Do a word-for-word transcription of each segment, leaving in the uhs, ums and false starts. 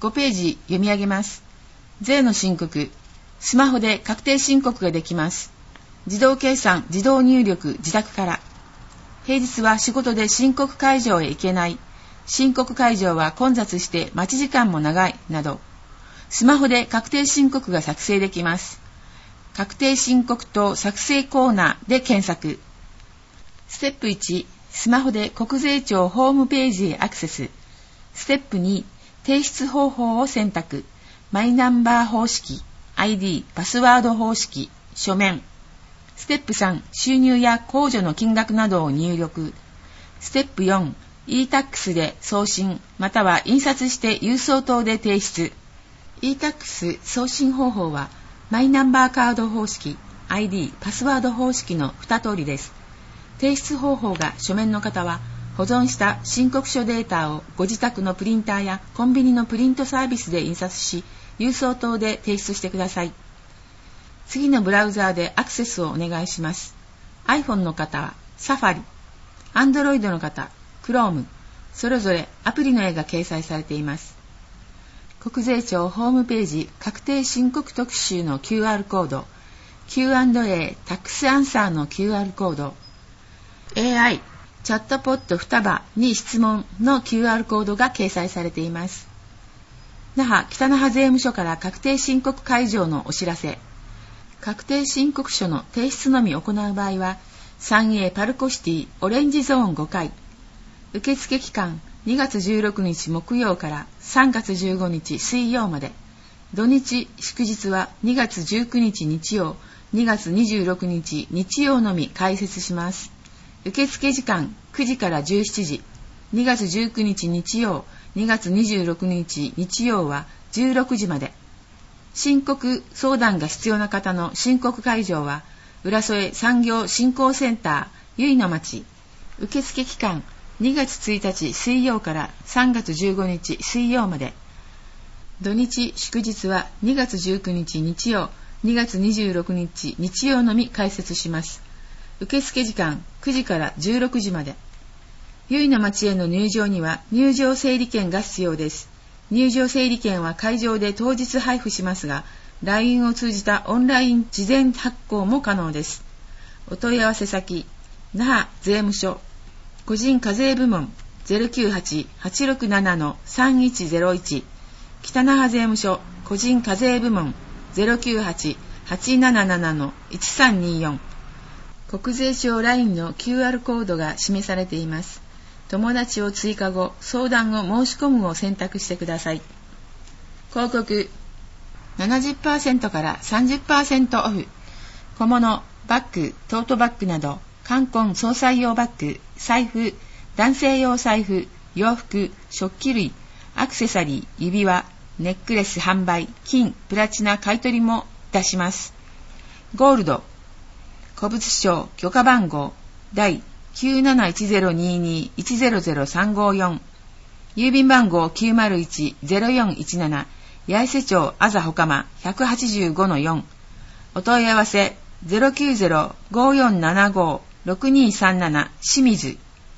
ごページ読み上げます。税の申告。スマホで確定申告ができます。自動計算、自動入力、自宅から。平日は仕事で申告会場へ行けない。申告会場は混雑して待ち時間も長い。など、スマホで確定申告が作成できます。確定申告と作成コーナーで検索。ステップいち、スマホで国税庁ホームページへアクセス。ステップに、提出方法を選択。マイナンバー方式、アイディー、パスワード方式、書面。ステップさん、収入や控除の金額などを入力。ステップよん、イータックス で送信、または印刷して郵送等で提出。イータックス 送信方法は、マイナンバーカード方式、アイディー、パスワード方式のに通りです。提出方法が書面の方は、保存した申告書データをご自宅のプリンターやコンビニのプリントサービスで印刷し、郵送等で提出してください。次のブラウザーでアクセスをお願いします。iPhone の方は Safari、Android の方、Chrome、それぞれアプリの絵が掲載されています。国税庁ホームページ確定申告特集の キューアール コード、キューアンドエー タックスアンサーの キューアール コード、エーアイ、チャットポット双葉に質問の キューアール コードが掲載されています。那覇北那覇税務署から確定申告会場のお知らせ。確定申告書の提出のみ行う場合は、スリーエー パルコシティオレンジゾーンごかい。受付期間にがつじゅうろくにち木曜からさんがつじゅうごにち水曜まで。土日祝日はにがつじゅうくにち日曜、にがつにじゅうろくにち日曜のみ開設します。受付時間くじからじゅうしちじ、にがつじゅうくにち日曜、にがつにじゅうろくにち日曜はじゅうろくじまで。申告相談が必要な方の申告会場は、浦添産業振興センター、由比の町。受付期間にがつついたち水曜からさんがつじゅうごにち水曜まで。土日祝日はにがつじゅうくにち日曜、にがつにじゅうろくにち日曜のみ開設します。受付時間くじからじゅうろくじまで。由比の町への入場には入場整理券が必要です。入場整理券は会場で当日配布しますが、ライン を通じたオンライン事前発行も可能です。お問い合わせ先、那覇税務署、個人課税部門 ゼロきゅうはち はちろくなな さんいちゼロいち、北那覇税務署個人課税部門 ゼロきゅうはち はちなななな いちさんによん。国税庁 ライン の キューアール コードが示されています。友達を追加後、相談を申し込むを選択してください。広告 ななじゅっパーセント から さんじゅっパーセント オフ。小物、バッグ、トートバッグなど、冠婚葬祭用バッグ、財布、男性用財布、洋服、食器類、アクセサリー、指輪、ネックレス販売、金、プラチナ買取もいたします。ゴールド、古物商許可番号第きゅうなないちゼロににいちゼロゼロさんごよん、郵便番号 きゅうまるいちゼロよんいちなな、八重瀬町あざほかま ひゃくはちじゅうごのよん。お問い合わせ ゼロきゅうゼロ ごよんななご ろくにさんなな 清水。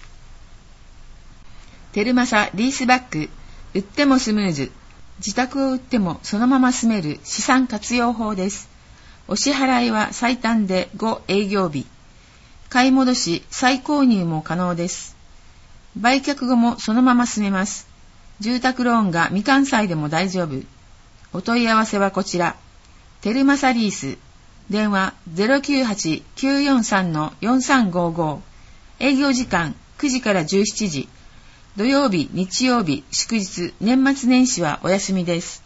テルマサリースバッグ、売ってもスムーズ、自宅を売ってもそのまま住める資産活用法です。お支払いは最短でご営業日。買い戻し、再購入も可能です。売却後もそのまま住めます。住宅ローンが未完済でも大丈夫。お問い合わせはこちら。テルマサリース。電話 ゼロきゅうはち きゅうよんさん よんさんごご。営業時間くじからじゅうしちじ。土曜日、日曜日、祝日、年末年始はお休みです。